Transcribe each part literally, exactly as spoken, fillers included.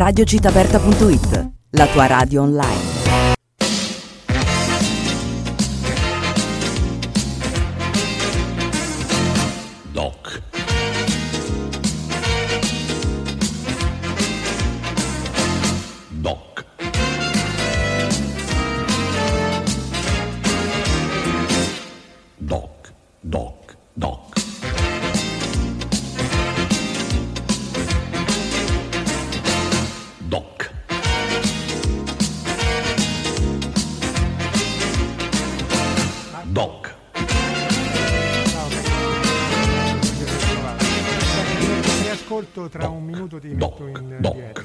radio cittaaperta punto it, la tua radio online. Doc. Doc. Doc. Doc. Doc. Doc. Doc. Mi ascolto tra un minuto ti metto in diretta.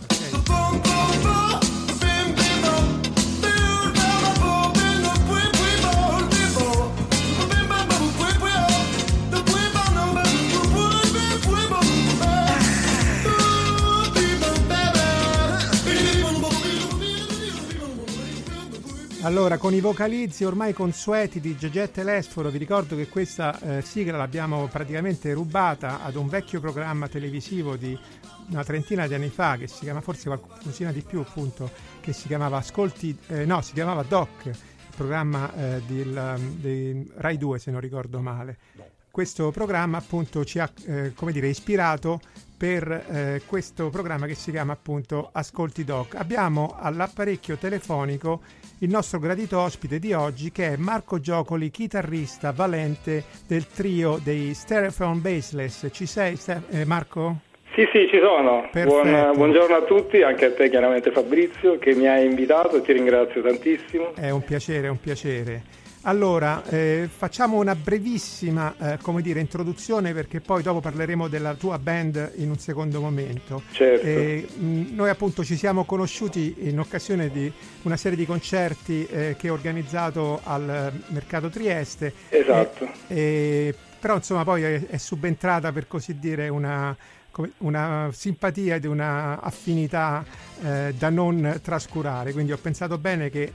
Allora, con i vocalizzi ormai consueti di Gegè Telesforo, vi ricordo che questa eh, sigla l'abbiamo praticamente rubata ad un vecchio programma televisivo di una trentina di anni fa, che si chiama, forse qualcosina di più appunto, che si chiamava Ascolti, eh, no, si chiamava Doc, il programma eh, del, di Rai due, se non ricordo male. Questo programma appunto ci ha, eh, come dire, ispirato per eh, questo programma che si chiama appunto Ascolti Doc. Abbiamo all'apparecchio telefonico il nostro gradito ospite di oggi, che è Marco Giocoli, chitarrista valente del trio dei Stereophone Baseless. Ci sei, eh, Marco? Sì, sì, ci sono. Buon, buongiorno a tutti, anche a te chiaramente Fabrizio, che mi hai invitato e ti ringrazio tantissimo. È un piacere, è un piacere. Allora, eh, facciamo una brevissima, eh, come dire, introduzione, perché poi dopo parleremo della tua band in un secondo momento. Certo. Eh, mh, noi appunto ci siamo conosciuti in occasione di una serie di concerti eh, che ho organizzato al Mercato Trieste. Esatto. E, e, però insomma poi è, è subentrata, per così dire, una, una simpatia ed una affinità eh, da non trascurare, quindi ho pensato bene che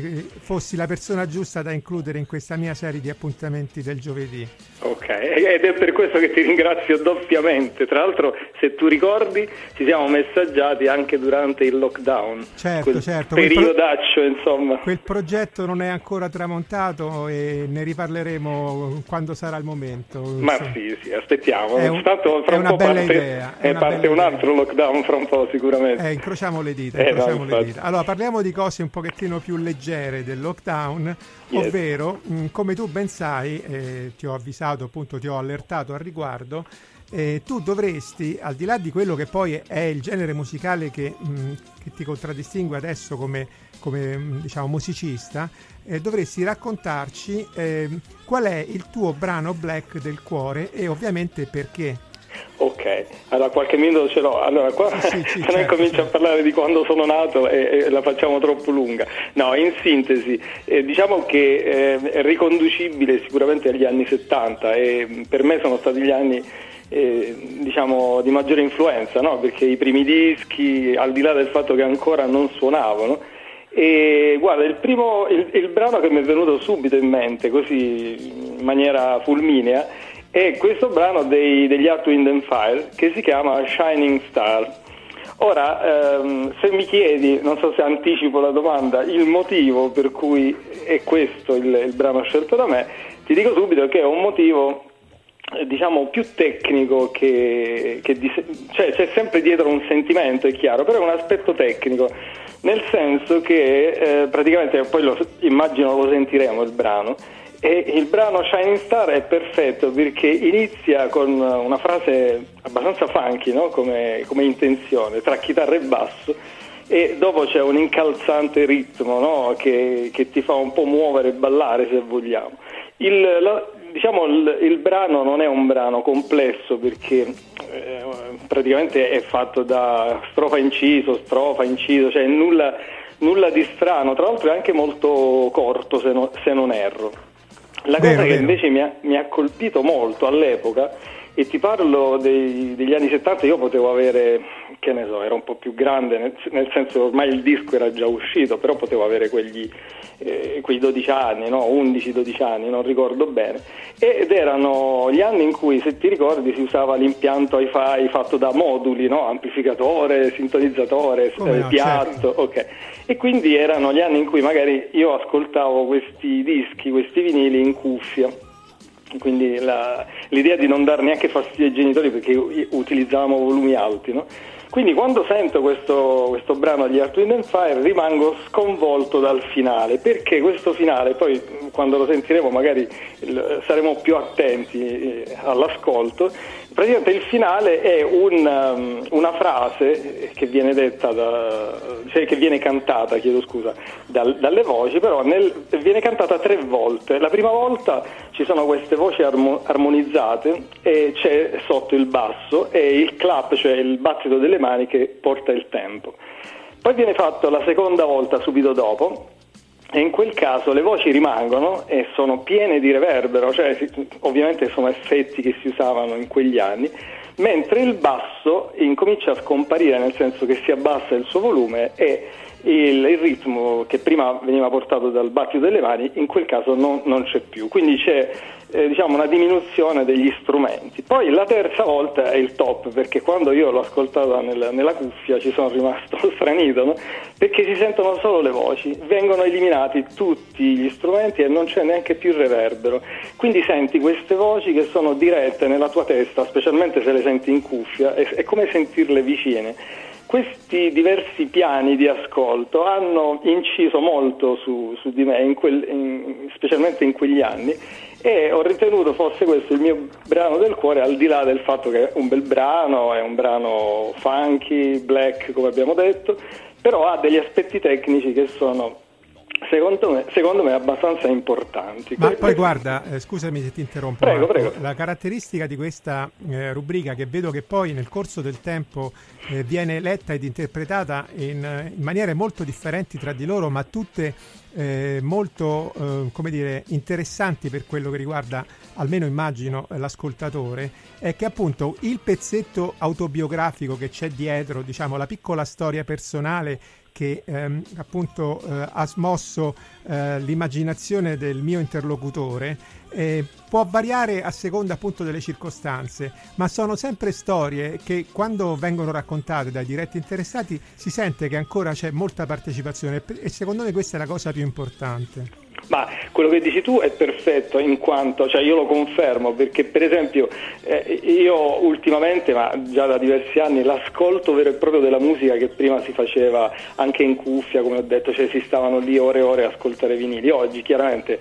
fossi la persona giusta da includere in questa mia serie di appuntamenti del giovedì. Ok, ed è per questo che ti ringrazio doppiamente. Tra l'altro, se tu ricordi, ci siamo messaggiati anche durante il lockdown. Certo, quel certo. periodaccio, quel pro- insomma. Quel progetto non è ancora tramontato e ne riparleremo quando sarà il momento. Ma sì, sì, aspettiamo. È, un, Tanto fra è un una po' bella parte, idea. È e una parte bella un idea. altro lockdown fra un po' sicuramente. Eh, incrociamo le dita, Eh, incrociamo no, le dita. Allora, parliamo di cose un pochettino più leggere del lockdown, yes. ovvero, mh, come tu ben sai, eh, ti ho avvisato, appunto ti ho allertato al riguardo, eh, tu dovresti, al di là di quello che poi è il genere musicale che, mh, che ti contraddistingue adesso come, come mh, diciamo musicista, eh, dovresti raccontarci eh, qual è il tuo brano black del cuore e ovviamente perché. Ok, allora qualche minuto ce l'ho. Allora qua sì, sì, sì, se noi certo, comincio certo. a parlare di quando sono nato e, e la facciamo troppo lunga. No, in sintesi, eh, diciamo che eh, è riconducibile sicuramente agli anni settanta e per me sono stati gli anni eh, diciamo di maggiore influenza, no? Perché i primi dischi, al di là del fatto che ancora non suonavano, e guarda, il primo il, il brano che mi è venuto subito in mente, così in maniera fulminea, è questo brano dei, degli Earth, Wind and Fire, che si chiama Shining Star. Ora, ehm, se mi chiedi, non so se anticipo la domanda, il motivo per cui è questo il, il brano scelto da me, ti dico subito che è un motivo eh, diciamo più tecnico che, che di, cioè c'è sempre dietro un sentimento, è chiaro, però è un aspetto tecnico, nel senso che eh, praticamente, poi lo, immagino lo sentiremo il brano. E il brano Shining Star è perfetto perché inizia con una frase abbastanza funky, no? come, come intenzione, tra chitarra e basso, e dopo c'è un incalzante ritmo, no? che, che ti fa un po' muovere e ballare, se vogliamo. Il, la, diciamo il, il brano non è un brano complesso perché eh, praticamente è fatto da strofa inciso, strofa inciso, cioè nulla, nulla di strano, tra l'altro è anche molto corto se, no, se non erro. La cosa vero, che vero. invece mi ha, mi ha colpito molto all'epoca e ti parlo dei, degli anni settanta. Io potevo avere, che ne so, era un po' più grande, nel, nel senso ormai il disco era già uscito, però potevo avere quegli eh, quei dodici anni, no? undici dodici anni, non ricordo bene, ed erano gli anni in cui, se ti ricordi, si usava l'impianto hi-fi fatto da moduli, no? Amplificatore, sintonizzatore, Come eh, no, piatto, certo. ok. E quindi erano gli anni in cui magari io ascoltavo questi dischi, questi vinili in cuffia. Quindi la, l'idea di non dar neanche fastidio ai genitori, perché utilizzavamo volumi alti, no? Quindi quando sento questo, questo brano agli Earth, Wind and Fire rimango sconvolto dal finale, perché questo finale, poi quando lo sentiremo magari il, saremo più attenti eh, all'ascolto. Praticamente il finale è un, um, una frase che viene detta da, cioè che viene cantata, chiedo scusa, dal, dalle voci, però nel, viene cantata tre volte. La prima volta ci sono queste voci armo, armonizzate e c'è sotto il basso e il clap, cioè il battito delle mani che porta il tempo. Poi viene fatto la seconda volta subito dopo, e in quel caso le voci rimangono e sono piene di reverbero, cioè ovviamente sono effetti che si usavano in quegli anni, mentre il basso incomincia a scomparire, nel senso che si abbassa il suo volume e il, il ritmo che prima veniva portato dal battito delle mani in quel caso non, non c'è più, quindi c'è eh, diciamo una diminuzione degli strumenti. Poi la terza volta è il top, perché quando io l'ho ascoltata nel, nella cuffia ci sono rimasto stranito, no? Perché si sentono solo le voci, vengono eliminati tutti gli strumenti e non c'è neanche più reverbero, quindi senti queste voci che sono dirette nella tua testa, specialmente se le senti in cuffia, è, è come sentirle vicine. Questi diversi piani di ascolto hanno inciso molto su, su di me, in quel, in, specialmente in quegli anni, e ho ritenuto fosse questo il mio brano del cuore, al di là del fatto che è un bel brano, è un brano funky, black come abbiamo detto, però ha degli aspetti tecnici che sono secondo me, secondo me abbastanza importanti. Ma que- poi guarda, eh, scusami se ti interrompo, Prego, Marco, prego. la caratteristica di questa eh, rubrica, che vedo che poi nel corso del tempo eh, viene letta ed interpretata in, in maniere molto differenti tra di loro, ma tutte eh, molto eh, come dire, interessanti per quello che riguarda, almeno immagino, l'ascoltatore, è che appunto il pezzetto autobiografico che c'è dietro, diciamo la piccola storia personale che ehm, appunto eh, ha smosso eh, l'immaginazione del mio interlocutore, eh, può variare a seconda appunto delle circostanze, ma sono sempre storie che quando vengono raccontate dai diretti interessati si sente che ancora c'è molta partecipazione, e secondo me questa è la cosa più importante. Ma quello che dici tu è perfetto, in quanto, cioè io lo confermo, perché per esempio eh, io ultimamente, ma già da diversi anni, l'ascolto vero e proprio della musica che prima si faceva anche in cuffia, come ho detto, cioè si stavano lì ore e ore a ascoltare vinili. Oggi chiaramente,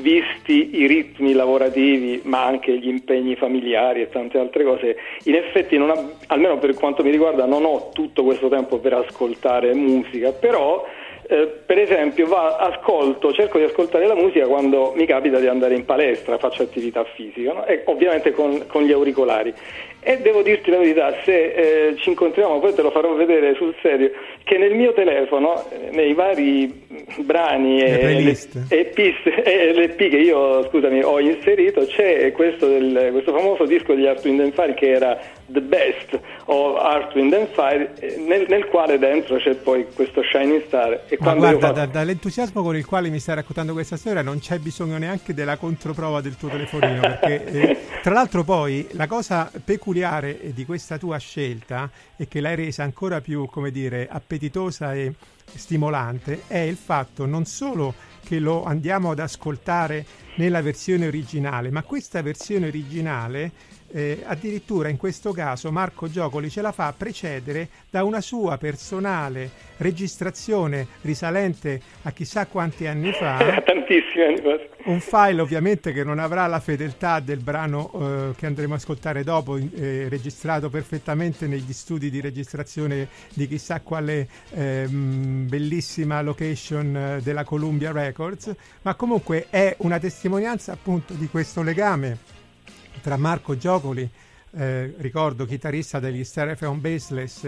visti i ritmi lavorativi ma anche gli impegni familiari e tante altre cose, in effetti non ha, almeno per quanto mi riguarda, non ho tutto questo tempo per ascoltare musica, però Eh, per esempio va, ascolto, cerco di ascoltare la musica quando mi capita di andare in palestra, faccio attività fisica, no? E ovviamente con, con gli auricolari. E devo dirti la verità, se eh, ci incontriamo, poi te lo farò vedere sul serio, che nel mio telefono, eh, nei vari brani e le, e piste e le P che io, scusami, ho inserito, c'è questo, del, questo famoso disco degli Earth, Wind and Fire che era The Best of Earth, Wind and Fire, nel, nel quale dentro c'è poi questo Shining Star. E Ma quando guarda, fatto... da, dall'entusiasmo con il quale mi stai raccontando questa storia non c'è bisogno neanche della controprova del tuo telefonino, perché eh, tra l'altro poi la cosa peculiare di questa tua scelta, e che l'hai resa ancora più, come dire, appetitosa e stimolante, è il fatto non solo che lo andiamo ad ascoltare nella versione originale, ma questa versione originale eh, addirittura in questo caso Marco Giocoli ce la fa precedere da una sua personale registrazione risalente a chissà quanti anni fa, tantissimi anni fa, un file ovviamente che non avrà la fedeltà del brano eh, che andremo a ascoltare dopo, eh, registrato perfettamente negli studi di registrazione di chissà quale eh, bellissima location eh, della Columbia Records, ma comunque è una testimonianza appunto di questo legame tra Marco Giocoli, eh, ricordo chitarrista degli Stereophone Baseless,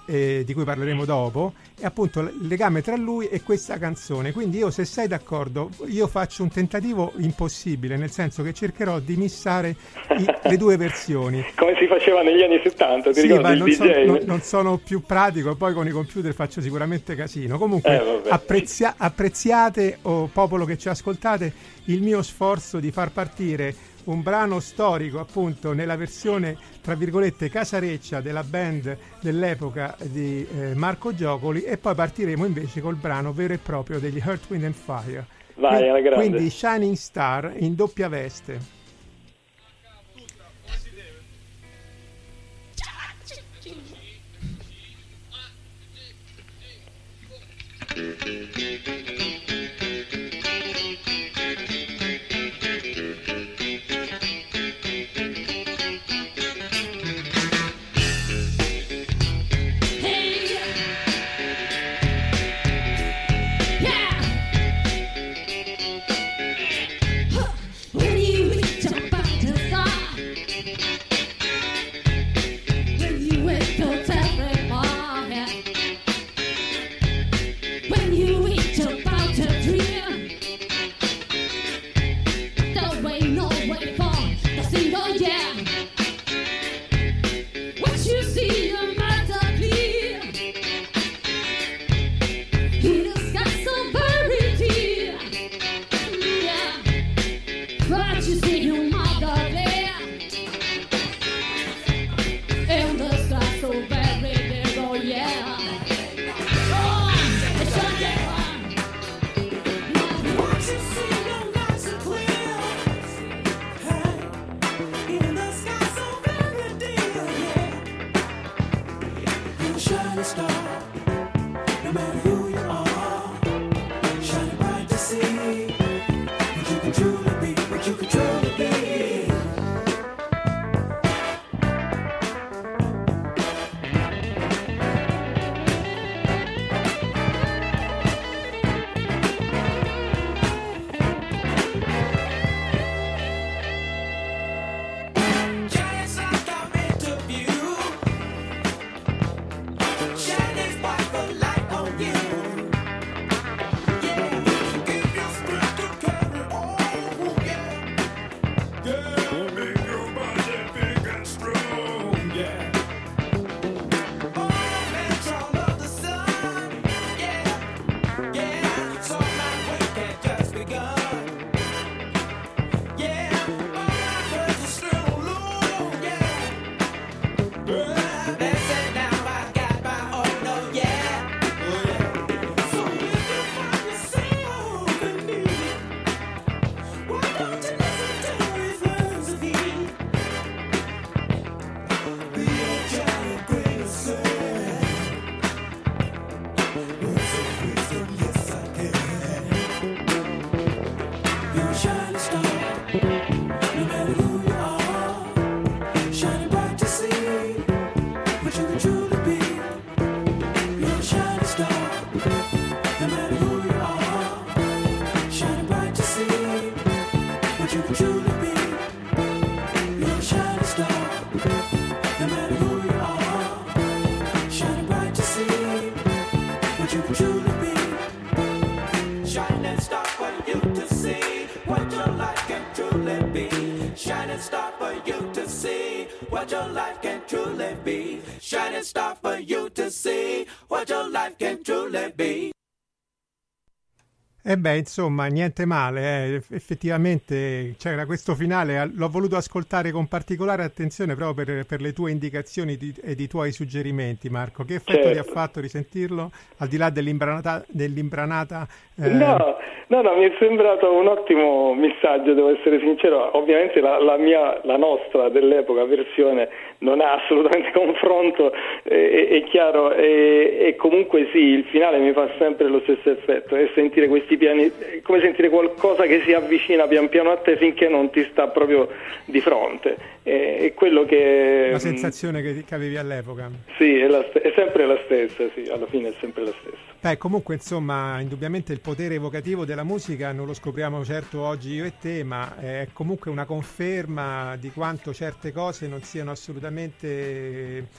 eh, di cui parleremo dopo, è appunto il legame tra lui e questa canzone. Quindi io, se sei d'accordo, io faccio un tentativo impossibile, nel senso che cercherò di missare i, le due versioni. Come si faceva negli anni settanta, ti sì, ricordi ma il non, D J? so, non, non sono più pratico, poi con i computer faccio sicuramente casino. Comunque eh, apprezia- apprezziate, o popolo che ci ascoltate, il mio sforzo di far partire un brano storico, appunto nella versione tra virgolette casareccia della band dell'epoca di eh, Marco Giocoli, e poi partiremo invece col brano vero e proprio degli Earth, Wind and Fire. Vai, alla grande. Quindi Shining Star in doppia veste. E beh, insomma, niente male, eh. Effettivamente c'era questo finale, l'ho voluto ascoltare con particolare attenzione proprio per, per le tue indicazioni di, e i tuoi suggerimenti, Marco. Che effetto certo. ti ha fatto risentirlo, al di là dell'imbranata... dell'imbranata eh... No, no, no, mi è sembrato un ottimo messaggio, devo essere sincero. Ovviamente la, la mia, la nostra dell'epoca versione non ha assolutamente confronto, è, è chiaro, e, e comunque sì, il finale mi fa sempre lo stesso effetto, è sentire questi piani, è come sentire qualcosa che si avvicina pian piano a te finché non ti sta proprio di fronte, è, è quello che... La sensazione che, che avevi all'epoca. Sì, è, la, è sempre la stessa, sì, alla fine è sempre la stessa. Beh, comunque, insomma, indubbiamente il potere evocativo della musica non lo scopriamo certo oggi io e te, ma è comunque una conferma di quanto certe cose non siano assolutamente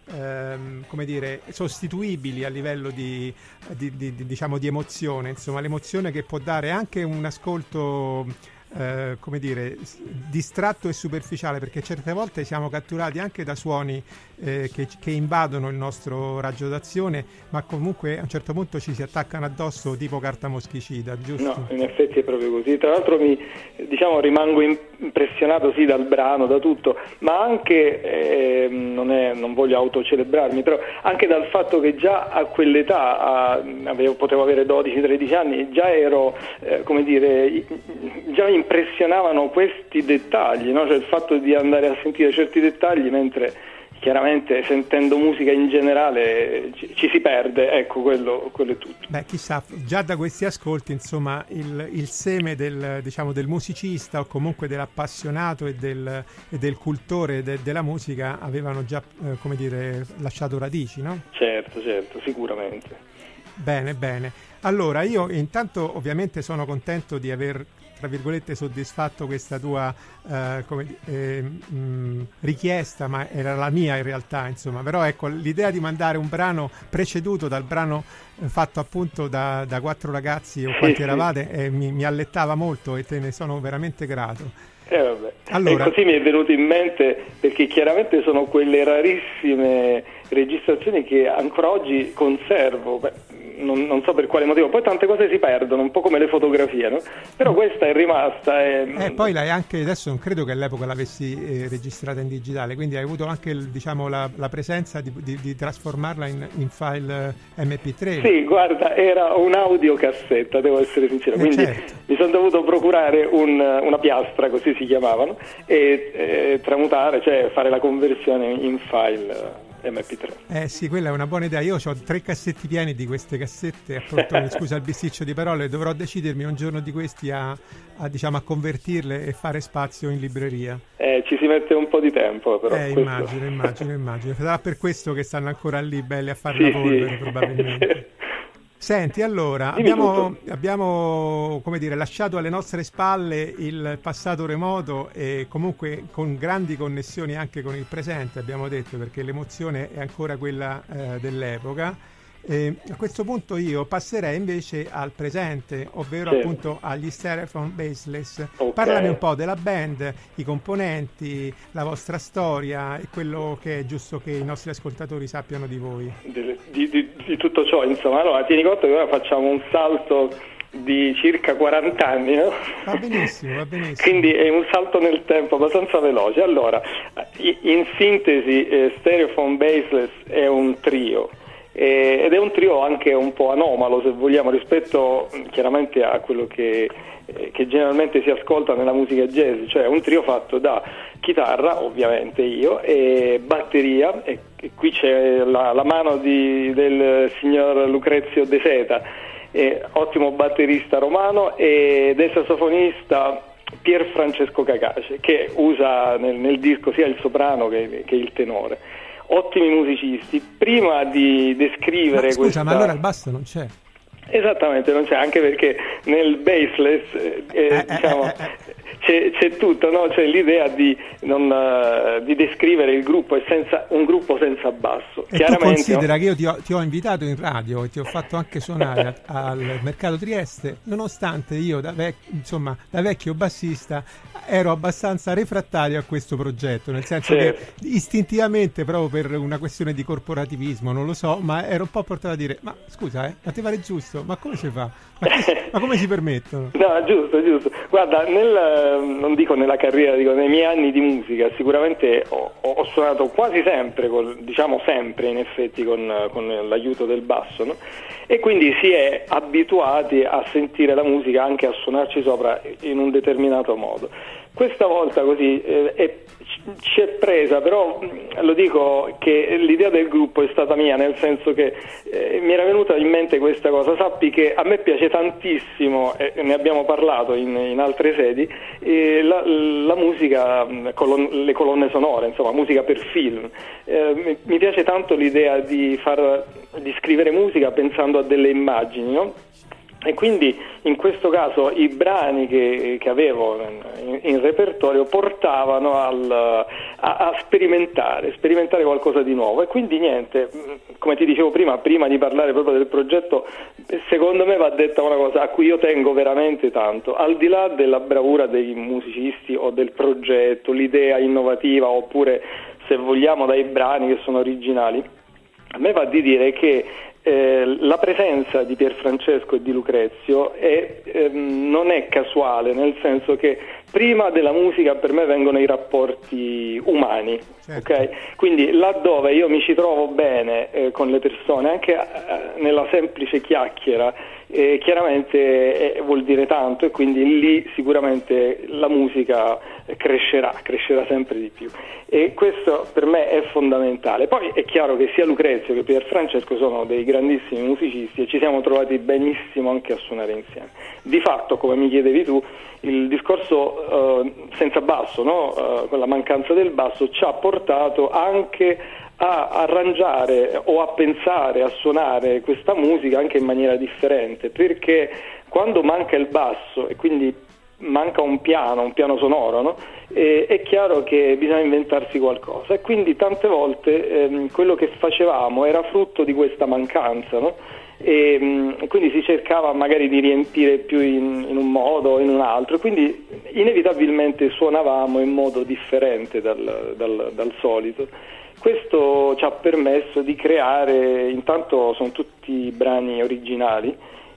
ehm, come dire, sostituibili a livello di, di, di, di, diciamo, di emozione, insomma l'emozione che può dare anche un ascolto eh, come dire, distratto e superficiale, perché certe volte siamo catturati anche da suoni eh, che, che invadono il nostro raggio d'azione, ma comunque a un certo punto ci si attaccano addosso tipo carta moschicida, giusto? No, in effetti è proprio così. Tra l'altro mi diciamo rimango impressionato sì dal brano, da tutto, ma anche eh, non, è, non voglio autocelebrarmi, però anche dal fatto che già a quell'età a, avevo, potevo avere dodici tredici anni, già ero eh, come dire, già mi impressionavano questi dettagli, no? Cioè il fatto di andare a sentire certi dettagli, mentre chiaramente sentendo musica in generale ci, ci si perde, ecco, quello, quello è tutto. Beh, chissà, già da questi ascolti, insomma, il, il seme del, diciamo, del musicista o comunque dell'appassionato e del, e del cultore de, della musica avevano già, eh, come dire, lasciato radici, no? Certo, certo, sicuramente. Bene, bene. Allora, io intanto ovviamente sono contento di aver, tra virgolette, soddisfatto questa tua eh, come, eh, mh, richiesta, ma era la mia in realtà, insomma. Però ecco, l'idea di mandare un brano preceduto dal brano eh, fatto appunto da, da quattro ragazzi o quanti eravate eh, mi, mi allettava molto e te ne sono veramente grato. Eh, vabbè. Allora, e così mi è venuto in mente, perché chiaramente sono quelle rarissime registrazioni che ancora oggi conservo. Beh, non, non so per quale motivo, poi tante cose si perdono, un po' come le fotografie, no? Però questa è rimasta. E eh, poi l'hai anche, adesso non credo che all'epoca l'avessi eh, registrata in digitale, quindi hai avuto anche il, diciamo, la, la presenza di, di, di trasformarla in, in file M P tre. Sì, guarda, era un'audiocassetta, devo essere sincero, eh, quindi certo. Mi sono dovuto procurare un, una piastra, così si chiamavano, e, e tramutare, cioè fare la conversione in file M P tre. Eh sì, quella è una buona idea. Io ho tre cassetti pieni di queste cassette, appunto, scusa il bisticcio di parole, dovrò decidermi un giorno di questi a, a, diciamo, a convertirle e fare spazio in libreria. Eh, ci si mette un po' di tempo, però. Eh, questo... immagino, immagino, immagino. Sarà per questo che stanno ancora lì belli a fare sì, la polvere, sì. probabilmente. Senti, allora, abbiamo, abbiamo, come dire, lasciato alle nostre spalle il passato remoto e comunque con grandi connessioni anche con il presente, abbiamo detto, perché l'emozione è ancora quella eh, dell'epoca. E a questo punto io passerei invece al presente, ovvero sì. appunto agli Stereophone Baseless. Okay. Parlami un po' della band, i componenti, la vostra storia e quello che è giusto che i nostri ascoltatori sappiano di voi. Di, di, di, di tutto ciò, insomma. Allora, tieni conto che ora facciamo un salto di circa quaranta anni, no? Va benissimo, va benissimo. Quindi è un salto nel tempo abbastanza veloce. Allora, in sintesi, eh, Stereophone Baseless è un trio. Ed è un trio anche un po' anomalo, se vogliamo, rispetto chiaramente a quello che, eh, che generalmente si ascolta nella musica jazz, cioè un trio fatto da chitarra, ovviamente io, e batteria, e, e qui c'è la, la mano di, del signor Lucrezio De Seta, eh, ottimo batterista romano, e del sassofonista Pier Francesco Cacace, che usa nel, nel disco sia il soprano che, che il tenore. Ottimi musicisti. Prima di descrivere ma scusa, questa... ma allora il basso non c'è? Esattamente, non c'è, anche perché nel Baseless eh, eh, diciamo, eh, eh, c'è, c'è tutto, no? C'è l'idea di, non, uh, di descrivere il gruppo e senza, un gruppo senza basso. E chiaramente, tu considera no? che io ti ho, ti ho invitato in radio e ti ho fatto anche suonare a, al Mercato Trieste, nonostante io da, vec- insomma, da vecchio bassista ero abbastanza refrattario a questo progetto, nel senso certo. che istintivamente, proprio per una questione di corporativismo, non lo so, ma ero un po' portato a dire, ma scusa, eh, ma ti pare giusto? Ma come si fa? Ma, che, ma come si permettono? No, giusto, giusto. Guarda, nel, non dico nella carriera, dico nei miei anni di musica, sicuramente ho, ho suonato quasi sempre, col, diciamo sempre in effetti, con, con l'aiuto del basso, no? E quindi si è abituati a sentire la musica, anche a suonarci sopra in un determinato modo. Questa volta così eh, è, ci è presa, però lo dico che l'idea del gruppo è stata mia, nel senso che eh, mi era venuta in mente questa cosa. Sappi che a me piace tantissimo, e eh, ne abbiamo parlato in, in altre sedi, eh, la, la musica, colon- le colonne sonore, insomma musica per film. Eh, mi, mi piace tanto l'idea di far di scrivere musica pensando a delle immagini, no? E quindi in questo caso i brani che, che avevo in, in repertorio portavano al, a, a sperimentare, sperimentare qualcosa di nuovo. E quindi niente, come ti dicevo prima, prima di parlare proprio del progetto, secondo me va detta una cosa a cui io tengo veramente tanto, al di là della bravura dei musicisti o del progetto, l'idea innovativa, oppure se vogliamo dai brani che sono originali, a me va di dire che Eh, la presenza di Pierfrancesco e di Lucrezio è, ehm, non è casuale, nel senso che prima della musica per me vengono i rapporti umani, certo. Ok? Quindi laddove io mi ci trovo bene eh, con le persone, anche eh, nella semplice chiacchiera, eh, chiaramente eh, vuol dire tanto, e quindi lì sicuramente la musica crescerà, crescerà sempre di più, e questo per me è fondamentale. Poi è chiaro che sia Lucrezio che Pierfrancesco sono dei grandissimi musicisti e ci siamo trovati benissimo anche a suonare insieme. Di fatto, come mi chiedevi tu, il discorso eh, senza basso, no? Eh, con la mancanza del basso, ci ha portato anche a arrangiare o a pensare, a suonare questa musica anche in maniera differente, perché quando manca il basso e quindi manca un piano, un piano sonoro, no? E, è chiaro che bisogna inventarsi qualcosa, e quindi tante volte ehm, quello che facevamo era frutto di questa mancanza, no? E, mh, quindi si cercava magari di riempire più in, in un modo o in un altro, quindi inevitabilmente suonavamo in modo differente dal, dal, dal solito. Questo ci ha permesso di creare, intanto sono tutti brani originali,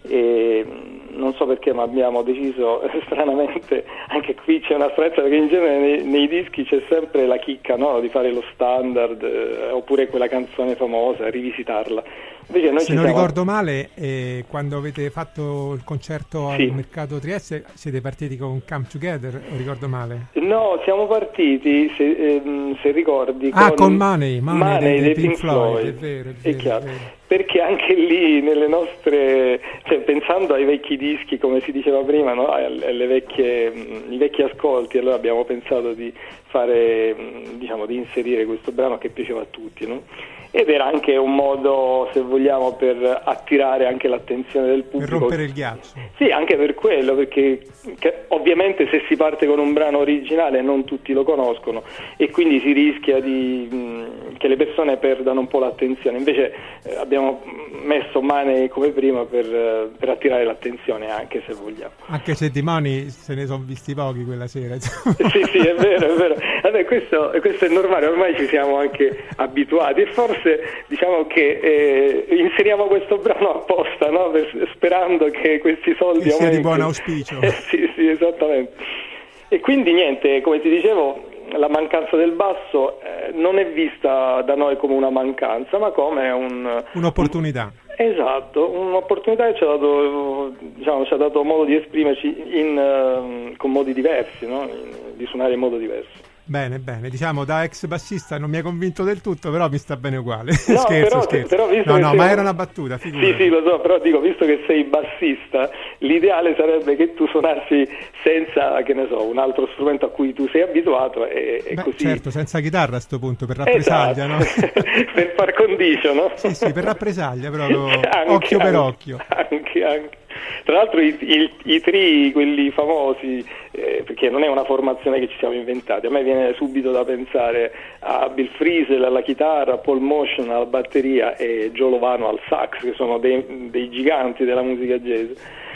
e non so perché, ma abbiamo deciso stranamente, anche qui c'è una stranezza, perché in genere nei, nei dischi c'è sempre la chicca, no? Di fare lo standard eh, oppure quella canzone famosa, rivisitarla. Invece noi Se ci non siamo... ricordo male, eh, quando avete fatto il concerto Sì. al Mercato Trieste siete partiti con Come Together, o ricordo male? No, siamo partiti, se, ehm, se ricordi, Ah, con, con Money, Money, Money dei, dei Pink Pink Floyd, Floyd. è vero, è È vero, chiaro. è vero. Perché anche lì nelle nostre, cioè pensando ai vecchi dischi, come si diceva prima, no? alle vecchie, i vecchi ascolti, allora abbiamo pensato di fare, diciamo, di inserire questo brano che piaceva a tutti, no? Ed era anche un modo, se vogliamo, per attirare anche l'attenzione del pubblico. Per rompere il ghiaccio. Sì, anche per quello, perché che, ovviamente se si parte con un brano originale non tutti lo conoscono, e quindi si rischia di mh, che le persone perdano un po' l'attenzione. Invece eh, abbiamo messo Money come prima per, eh, per attirare l'attenzione, anche se vogliamo. Anche se di Money se ne sono visti pochi quella sera. Sì, sì, è vero, è vero. Vabbè, questo, questo è normale, ormai ci siamo anche abituati, e forse diciamo che eh, inseriamo questo brano apposta, no? Per, sperando che questi soldi che sia aumentino. di buon auspicio. Eh, sì, sì, esattamente. E quindi niente, come ti dicevo, la mancanza del basso eh, non è vista da noi come una mancanza, ma come un, un'opportunità. Un, esatto, un'opportunità che ci ha dato, diciamo, ci ha dato modo di esprimerci in, uh, con modi diversi, no? In, di suonare in modo diverso. Bene, bene, diciamo da ex bassista non mi hai convinto del tutto, però mi sta bene uguale. No, scherzo, però, scherzo. Però visto no, che no, sei ma un... era una battuta, figurati. Sì, sì, lo so, però dico, visto che sei bassista, l'ideale sarebbe che tu suonassi senza, che ne so, un altro strumento a cui tu sei abituato, e, e Beh, così. certo, senza chitarra a sto punto, per rappresaglia, esatto. no? Per far condicio, no? Sì, sì, per rappresaglia, proprio anche, occhio anche, per occhio. Anche, anche. Tra l'altro i, i, i tri, quelli famosi, eh, perché non è una formazione che ci siamo inventati, a me viene subito da pensare a Bill Frisell alla chitarra, Paul Motion alla batteria e Joe Lovano al sax, che sono dei, dei giganti della musica jazz.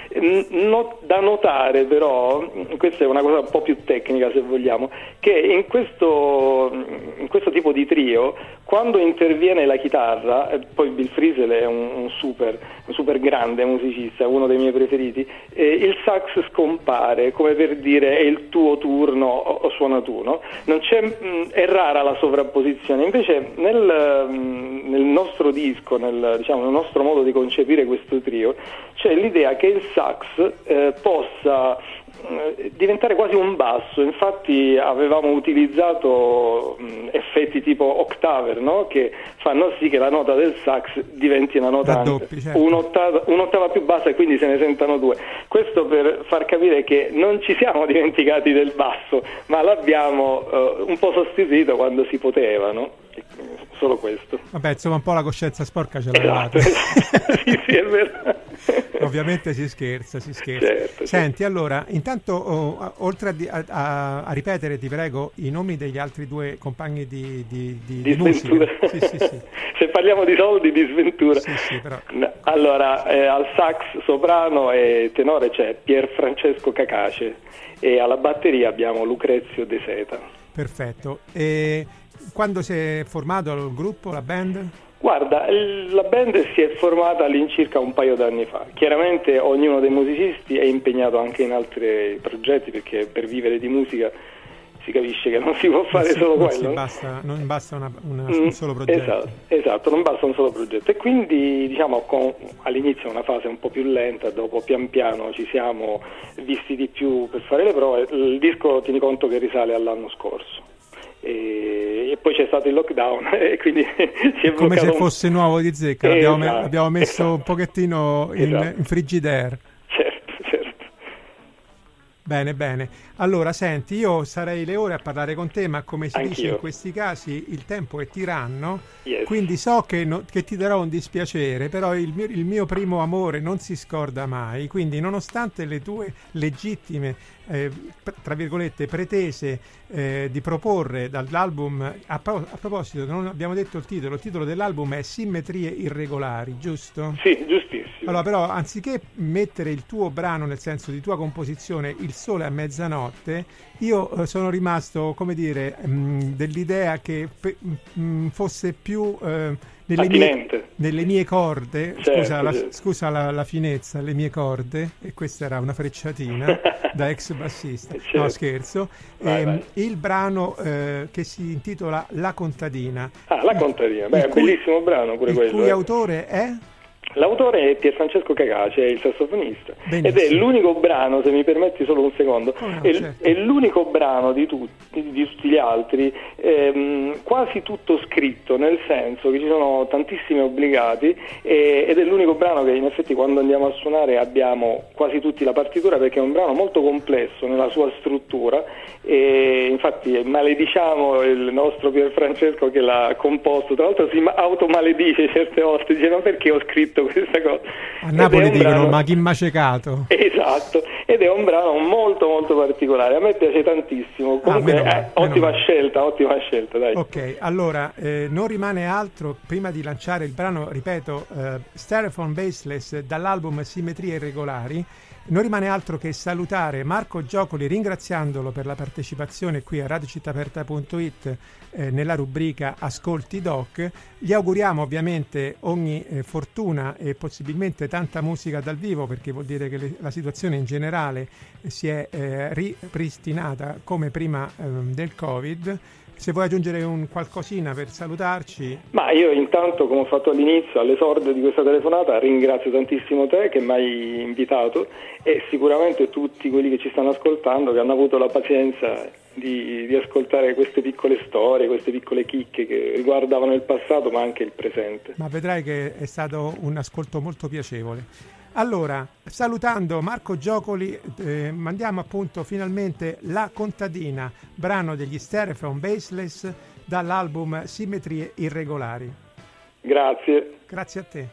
No, da notare però, questa è una cosa un po' più tecnica se vogliamo, che in questo, in questo tipo di trio, quando interviene la chitarra, e poi Bill Frisell è un, un, super, un super grande musicista, uno dei miei preferiti, eh, il sax scompare, come per dire è il tuo turno o, o suona tu, no? Non c'è, mh, è rara la sovrapposizione, invece nel, mh, nel nostro disco, nel, diciamo, nel nostro modo di concepire questo trio, c'è l'idea che il sax eh, possa eh, diventare quasi un basso. Infatti avevamo utilizzato mh, effetti tipo octaver, no? Che fanno sì che la nota del sax diventi una nota Raddoppi, certo. un'ottava, un'ottava più bassa, e quindi se ne sentano due. Questo per far capire che non ci siamo dimenticati del basso, ma l'abbiamo eh, un po' sostituito quando si poteva, no? solo questo. Vabbè, insomma, un po' la coscienza sporca ce l'avevate. Esatto. Sì, sì, è vero. Ovviamente si scherza, si scherza. Certo, Senti, certo. allora, intanto, oh, oltre a, di- a, a, a ripetere, ti prego, i nomi degli altri due compagni di, di, di, Di di musica. sventura. Sì, sì, sì. Se parliamo di soldi, di sventura. Sì, sì, però. No, allora, eh, al sax, soprano e tenore c'è Pier Francesco Cacace e alla batteria abbiamo Lucrezio De Seta. Perfetto. E quando si è formato il gruppo, la band? Guarda, il- la band si è formata all'incirca un paio d'anni fa. Chiaramente ognuno dei musicisti è impegnato anche in altri progetti, perché per vivere di musica si capisce che non si può fare Non si- solo non quello. si basta, non basta una- una- Mm, un solo progetto. Esatto, esatto, non basta un solo progetto. E quindi diciamo con, all'inizio è una fase un po' più lenta, dopo pian piano ci siamo visti di più per fare le prove. Il disco, tieni conto che risale all'anno scorso. E, e poi c'è stato il lockdown e quindi si è Come bloccato se un- fosse nuovo di zecca, l'abbiamo, me- Esatto, l'abbiamo messo esatto. un pochettino in, Esatto. in frigidaire. Certo, certo. Bene, bene. Allora, senti, io sarei le ore a parlare con te, ma come si dice Anch'io. in questi casi, il tempo è tiranno, Yes. quindi so che, no- che ti darò un dispiacere, però il mio, il mio primo amore non si scorda mai, quindi nonostante le tue legittime, eh, pr- tra virgolette, pretese eh, di proporre dall'album, a, pro- a proposito, non abbiamo detto il titolo, il titolo dell'album è Simmetrie Irregolari, giusto? Sì, giustissimo. Allora, però, anziché mettere il tuo brano, nel senso di tua composizione, Il sole a mezzanotte, io eh, sono rimasto, come dire, mh, dell'idea che pe- mh, fosse più eh, nelle, mie, Attinente. nelle mie corde, Certo, scusa, la, certo. scusa la, la finezza, le mie corde, e questa era una frecciatina da ex bassista, Certo. no scherzo, Vai, Ehm, vai. il brano eh, che si intitola La contadina. Ah, La Contadina, beh, Il è un cui- bellissimo brano pure il quello. cui eh. autore è? L'autore è Pier Francesco Cacace, è il sassofonista. Benissimo. Ed è l'unico brano, se mi permetti solo un secondo, Come no, è, certo. è l'unico brano di tutti, di tutti gli altri, ehm, quasi tutto scritto, nel senso che ci sono tantissimi obbligati e- ed è l'unico brano che in effetti quando andiamo a suonare abbiamo quasi tutti la partitura, perché è un brano molto complesso nella sua struttura e infatti malediciamo il nostro Pier Francesco che l'ha composto, tra l'altro si ma- automaledice certe volte, dice ma perché ho scritto questa cosa? A Ed Napoli è un dicono, brano- ma chi m'ha cecato? Esatto, ed è un brano molto molto particolare, a me piace tantissimo. Comunque, meno male, eh, meno ottima male. scelta, ottima scelta, dai. Ok, allora eh, non rimane altro prima di lanciare il brano, ripeto, eh, Stereophone Baseless dall'album Simmetrie Irregolari. Non rimane altro che salutare Marco Giocoli ringraziandolo per la partecipazione qui a radio città aperta punto it eh, nella rubrica Ascolti Doc. Gli auguriamo ovviamente ogni eh, fortuna e possibilmente tanta musica dal vivo, perché vuol dire che le- la situazione in generale si è eh, ripristinata come prima ehm, del Covid. Se vuoi aggiungere un qualcosina per salutarci. Ma io intanto, come ho fatto all'inizio, all'esordio di questa telefonata, ringrazio tantissimo te che mi hai invitato e sicuramente tutti quelli che ci stanno ascoltando, che hanno avuto la pazienza di, di ascoltare queste piccole storie, queste piccole chicche che riguardavano il passato ma anche il presente. Ma vedrai che è stato un ascolto molto piacevole. Allora, salutando Marco Giocoli, eh, mandiamo appunto finalmente La Contadina, brano degli Stereophone Baseless dall'album Simmetrie Irregolari. Grazie. Grazie a te.